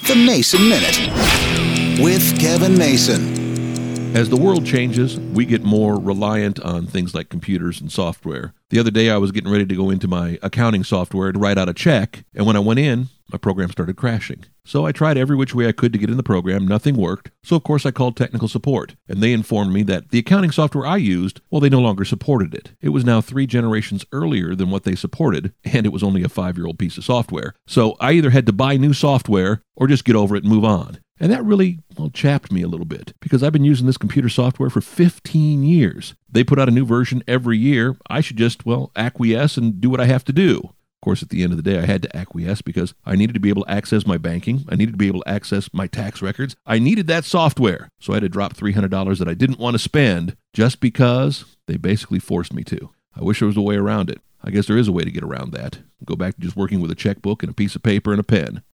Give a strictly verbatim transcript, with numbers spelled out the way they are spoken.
The Mason Minute with Kevin Mason. As the world changes, we get more reliant on things like computers and software. The other day, I was getting ready to go into my accounting software to write out a check, and when I went in, my program started crashing. So I tried every which way I could to get in the program. Nothing worked. So, of course, I called technical support, and they informed me that the accounting software I used, well, they no longer supported it. It was now three generations earlier than what they supported, and it was only a five-year-old piece of software. So I either had to buy new software or just get over it and move on. And that really, well, chapped me a little bit, because I've been using this computer software for fifteen years. They put out a new version every year. I should just, well, acquiesce and do what I have to do. Of course, at the end of the day, I had to acquiesce because I needed to be able to access my banking. I needed to be able to access my tax records. I needed that software. So I had to drop three hundred dollars that I didn't want to spend just because they basically forced me to. I wish there was a way around it. I guess there is a way to get around that. Go back to just working with a checkbook and a piece of paper and a pen.